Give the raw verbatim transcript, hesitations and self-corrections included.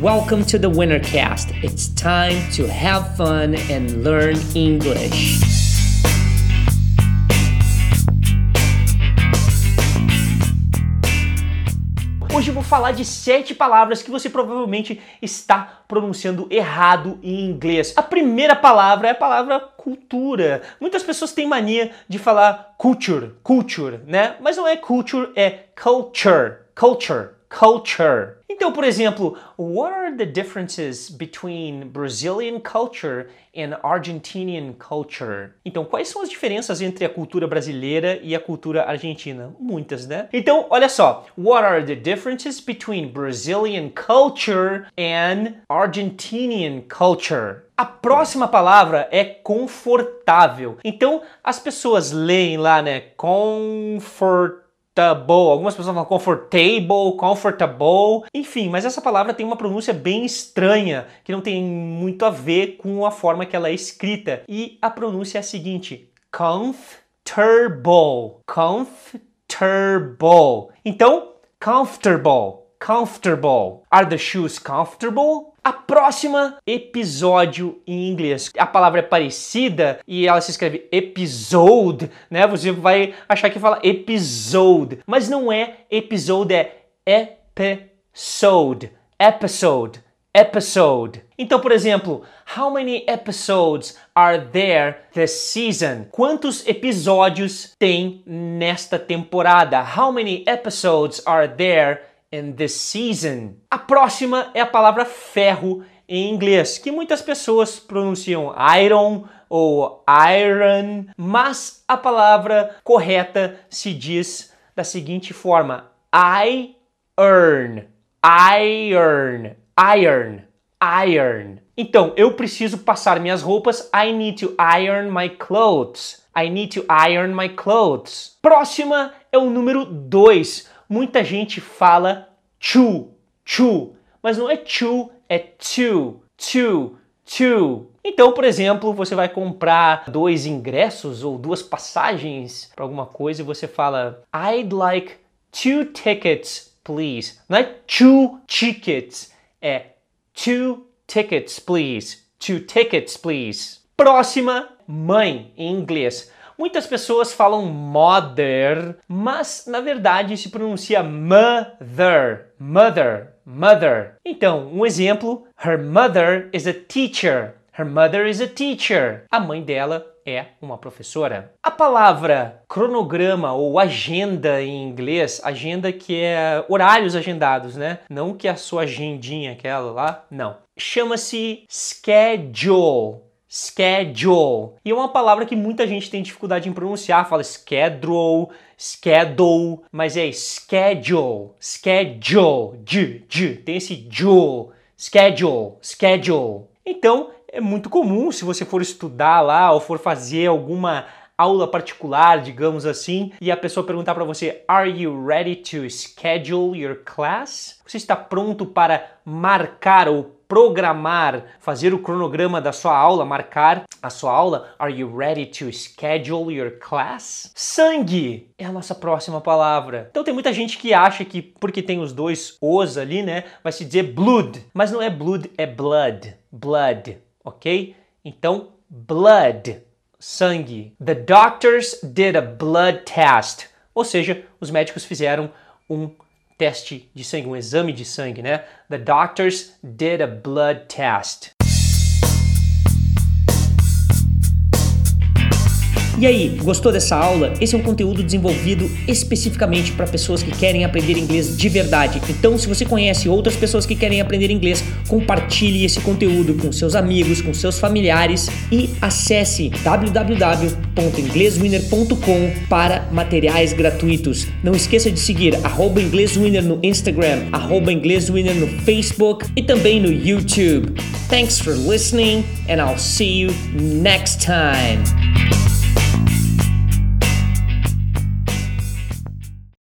Welcome to the Wintercast. It's time to have fun and learn English. Hoje eu vou falar de sete palavras que você provavelmente está pronunciando errado em inglês. A primeira palavra é a palavra cultura. Muitas pessoas têm mania de falar culture, culture, né? Mas não é culture, é culture, culture, culture. Então, por exemplo, what are the differences between Brazilian culture and Argentinian culture? Então, quais são as diferenças entre a cultura brasileira e a cultura argentina? Muitas, né? Então, olha só. What are the differences between Brazilian culture and Argentinian culture? A próxima palavra é confortável. Então, as pessoas leem lá, né? Comfort Algumas pessoas falam comfortable, comfortable, enfim, mas essa palavra tem uma pronúncia bem estranha, que não tem muito a ver com a forma que ela é escrita. E a pronúncia é a seguinte: comfortable, comfortable. Então, comfortable, comfortable. Are the shoes comfortable? A próxima, episódio em inglês. A palavra é parecida e ela se escreve episode, né? Você vai achar que fala episode, mas não é episode, é episode, episode, episode. Então, por exemplo, how many episodes are there this season? Quantos episódios tem nesta temporada? How many episodes are there in this season? A próxima é a palavra ferro em inglês, que muitas pessoas pronunciam iron ou iron, mas a palavra correta se diz da seguinte forma: I earn, iron, iron, iron. Então, eu preciso passar minhas roupas. I need to iron my clothes. I need to iron my clothes. Próxima é o número dois. Muita gente fala chu, chu, mas não é chu, é two, two, two. Então, por exemplo, você vai comprar dois ingressos ou duas passagens para alguma coisa e você fala I'd like two tickets, please. Não é two tickets, é two tickets, please. Two tickets, please. Próxima, mãe, em inglês. Muitas pessoas falam mother, mas na verdade se pronuncia mother, mother, mother. Então, um exemplo: her mother is a teacher. Her mother is a teacher. A mãe dela é uma professora. A palavra cronograma ou agenda em inglês, agenda que é horários agendados, né? Não que a sua agendinha, aquela lá, não. Chama-se schedule. Schedule. E é uma palavra que muita gente tem dificuldade em pronunciar. Fala schedule, schedule, mas é schedule, schedule, j, j, tem esse jule, schedule, schedule. Então, é muito comum, se você for estudar lá ou for fazer alguma aula particular, digamos assim, e a pessoa perguntar para você, are you ready to schedule your class? Você está pronto para marcar ou programar, fazer o cronograma da sua aula, marcar a sua aula? Are you ready to schedule your class? Sangue é a nossa próxima palavra. Então tem muita gente que acha que porque tem os dois os ali, né, vai se dizer blood, mas não é blood, é blood, blood, ok? Então, blood, sangue. The doctors did a blood test. Ou seja, os médicos fizeram um teste de sangue, um exame de sangue, né? The doctors did a blood test. E aí, gostou dessa aula? Esse é um conteúdo desenvolvido especificamente para pessoas que querem aprender inglês de verdade. Então, se você conhece outras pessoas que querem aprender inglês, compartilhe esse conteúdo com seus amigos, com seus familiares e acesse w w w ponto inglês winner ponto com para materiais gratuitos. Não esqueça de seguir arroba ingleswinner no Instagram, arroba ingleswinner no Facebook e também no YouTube. Thanks for listening and I'll see you next time.